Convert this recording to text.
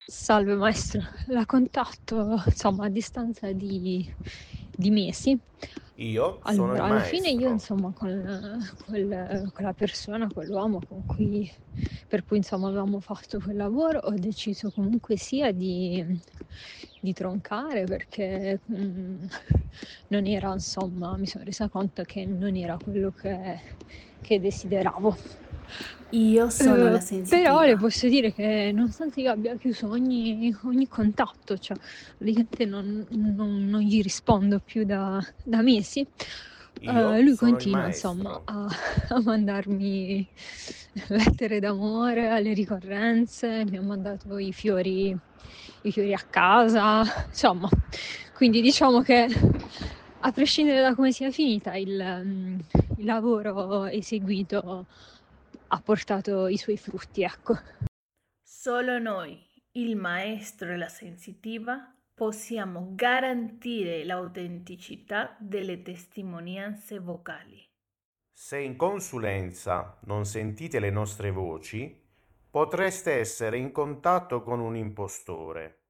Salve maestro, la contatto insomma a distanza di mesi. Io sono il Allora, alla fine io maestro. insomma con la persona, con l'uomo per cui insomma avevamo fatto quel lavoro, ho deciso comunque sia di troncare perché non era insomma, mi sono resa conto che non era quello che desideravo. Io sono la Però le sensitiva. posso dire che nonostante io abbia chiuso ogni contatto, cioè praticamente non gli rispondo più da mesi, Io lui sono il continua insomma maestro. a mandarmi lettere d'amore alle ricorrenze, mi ha mandato i fiori a casa, insomma. Quindi diciamo che a prescindere da come sia finita, il lavoro eseguito ha portato i suoi frutti, ecco. Solo noi, il maestro e la sensitiva, possiamo garantire l'autenticità delle testimonianze vocali. Se in consulenza non sentite le nostre voci, potreste essere in contatto con un impostore.